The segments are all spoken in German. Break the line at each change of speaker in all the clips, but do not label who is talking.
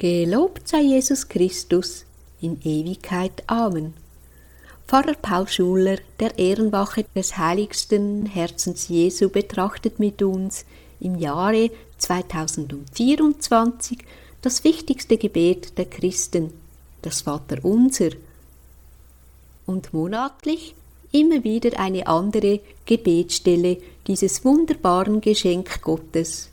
Gelobt sei Jesus Christus, in Ewigkeit. Amen. Pfarrer Paul Schuler, der Ehrenwache des heiligsten Herzens Jesu, betrachtet mit uns im Jahre 2024 das wichtigste Gebet der Christen, das Vaterunser, und monatlich immer wieder eine andere Gebetsstelle dieses wunderbaren Geschenk Gottes.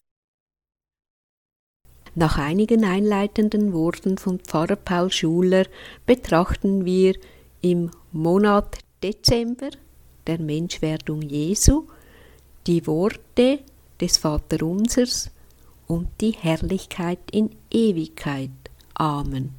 Nach einigen einleitenden Worten von Pfarrer Paul Schuler betrachten wir im Monat Dezember, der Menschwerdung Jesu, die Worte des Vaterunsers und die Herrlichkeit in Ewigkeit. Amen.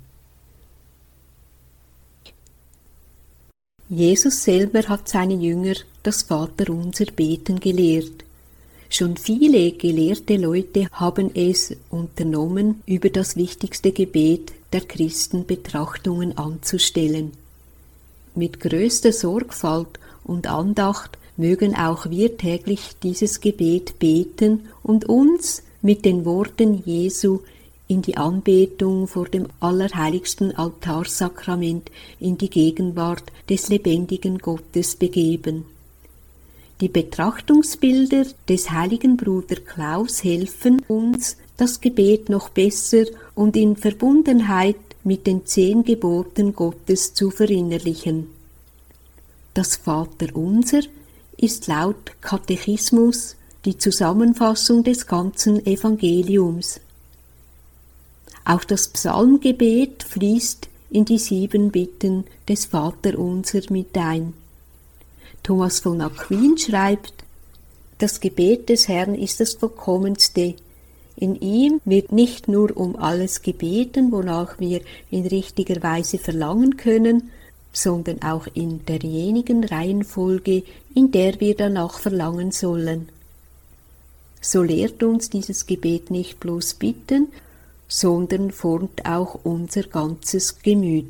Jesus selber hat seine Jünger das Vaterunser beten gelehrt. Schon viele gelehrte Leute haben es unternommen, über das wichtigste Gebet der Christen Betrachtungen anzustellen. Mit größter Sorgfalt und Andacht mögen auch wir täglich dieses Gebet beten und uns mit den Worten Jesu in die Anbetung vor dem allerheiligsten Altarsakrament in die Gegenwart des lebendigen Gottes begeben. Die Betrachtungsbilder des heiligen Bruder Klaus helfen uns, das Gebet noch besser und in Verbundenheit mit den 10 Geboten Gottes zu verinnerlichen. Das Vaterunser ist laut Katechismus die Zusammenfassung des ganzen Evangeliums. Auch das Psalmgebet fließt in die 7 Bitten des Vaterunser mit ein. Thomas von Aquin schreibt: Das Gebet des Herrn ist das vollkommenste. In ihm wird nicht nur um alles gebeten, wonach wir in richtiger Weise verlangen können, sondern auch in derjenigen Reihenfolge, in der wir danach verlangen sollen. So lehrt uns dieses Gebet nicht bloß bitten, sondern formt auch unser ganzes Gemüt.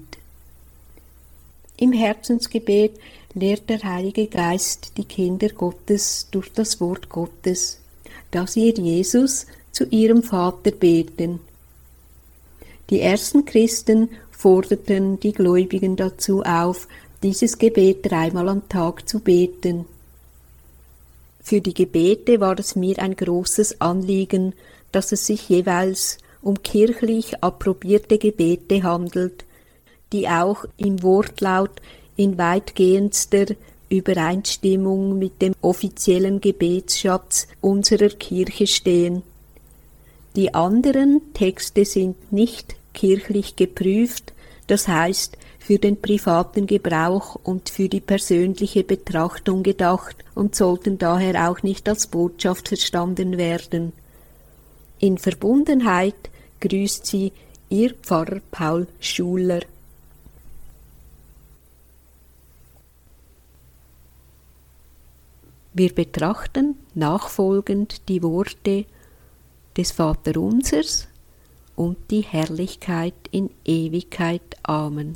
Im Herzensgebet lehrt der Heilige Geist die Kinder Gottes durch das Wort Gottes, dass sie Jesus zu ihrem Vater beten. Die ersten Christen forderten die Gläubigen dazu auf, dieses Gebet 3-mal am Tag zu beten. Für die Gebete war es mir ein großes Anliegen, dass es sich jeweils um kirchlich approbierte Gebete handelt, die auch im Wortlaut in weitgehendster Übereinstimmung mit dem offiziellen Gebetsschatz unserer Kirche stehen. Die anderen Texte sind nicht kirchlich geprüft, das heißt für den privaten Gebrauch und für die persönliche Betrachtung gedacht und sollten daher auch nicht als Botschaft verstanden werden. In Verbundenheit grüßt sie Ihr Pfarrer Paul Schuler. Wir betrachten nachfolgend die Worte des Vaterunsers und die Herrlichkeit in Ewigkeit. Amen.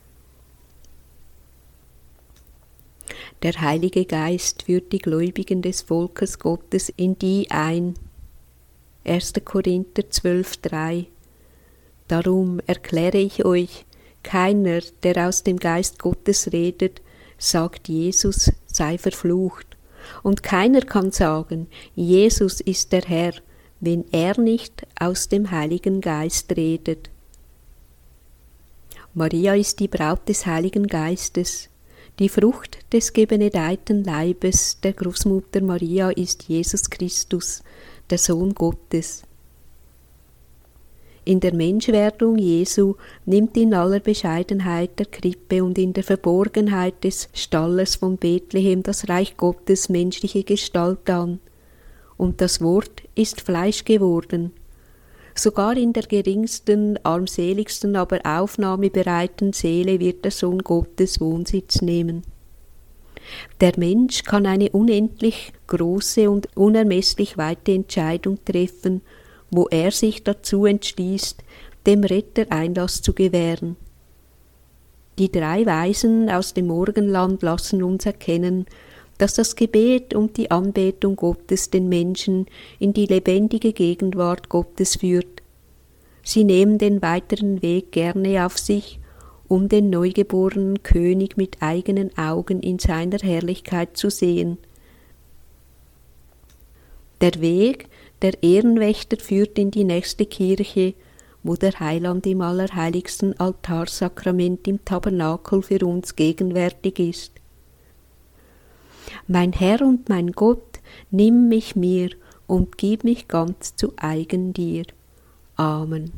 Der Heilige Geist führt die Gläubigen des Volkes Gottes in die ein. 1. Korinther 12,3. Darum erkläre ich euch, keiner, der aus dem Geist Gottes redet, sagt Jesus sei verflucht. Und keiner kann sagen, Jesus ist der Herr, wenn er nicht aus dem Heiligen Geist redet. Maria ist die Braut des Heiligen Geistes. Die Frucht des gebenedeiten Leibes der Großmutter Maria ist Jesus Christus, der Sohn Gottes. In der Menschwerdung Jesu nimmt in aller Bescheidenheit der Krippe und in der Verborgenheit des Stalles von Bethlehem das Reich Gottes menschliche Gestalt an. Und das Wort ist Fleisch geworden. Sogar in der geringsten, armseligsten, aber aufnahmebereiten Seele wird der Sohn Gottes Wohnsitz nehmen. Der Mensch kann eine unendlich große und unermesslich weite Entscheidung treffen, wo er sich dazu entschließt, dem Retter Einlass zu gewähren. Die 3 Weisen aus dem Morgenland lassen uns erkennen, dass das Gebet und die Anbetung Gottes den Menschen in die lebendige Gegenwart Gottes führt. Sie nehmen den weiteren Weg gerne auf sich, um den neugeborenen König mit eigenen Augen in seiner Herrlichkeit zu sehen. Der Weg der Ehrenwächter führt in die nächste Kirche, wo der Heiland im allerheiligsten Altarsakrament im Tabernakel für uns gegenwärtig ist. Mein Herr und mein Gott, nimm mich mir und gib mich ganz zu eigen dir. Amen.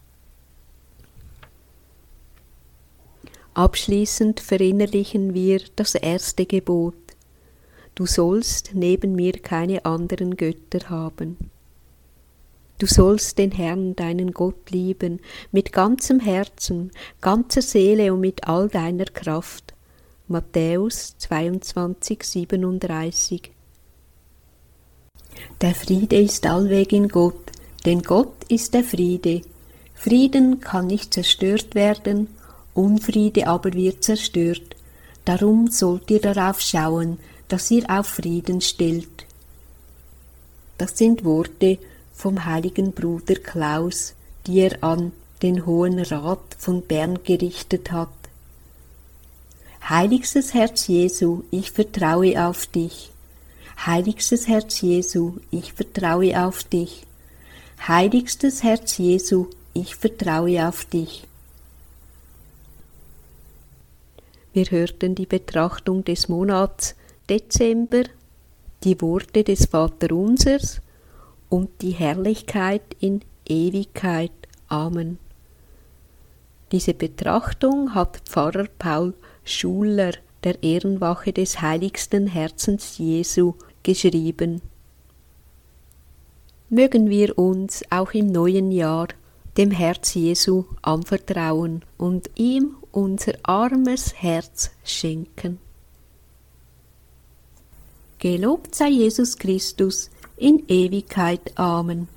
Abschließend verinnerlichen wir das erste Gebot. Du sollst neben mir keine anderen Götter haben. Du sollst den Herrn, deinen Gott, lieben, mit ganzem Herzen, ganzer Seele und mit all deiner Kraft. Matthäus 22,37. Der Friede ist allweg in Gott, denn Gott ist der Friede. Frieden kann nicht zerstört werden, Unfriede aber wird zerstört. Darum sollt ihr darauf schauen, dass ihr auf Frieden stellt. Das sind Worte vom heiligen Bruder Klaus, die er an den Hohen Rat von Bern gerichtet hat. Heiligstes Herz Jesu, ich vertraue auf dich. Heiligstes Herz Jesu, ich vertraue auf dich. Heiligstes Herz Jesu, ich vertraue auf dich. Wir hörten die Betrachtung des Monats Dezember, die Worte des Vaterunsers und die Herrlichkeit in Ewigkeit. Amen. Diese Betrachtung hat Pfarrer Paul Schuler der Ehrenwache des heiligsten Herzens Jesu geschrieben. Mögen wir uns auch im neuen Jahr dem Herz Jesu anvertrauen und ihm unser armes Herz schenken. Gelobt sei Jesus Christus in Ewigkeit. Amen.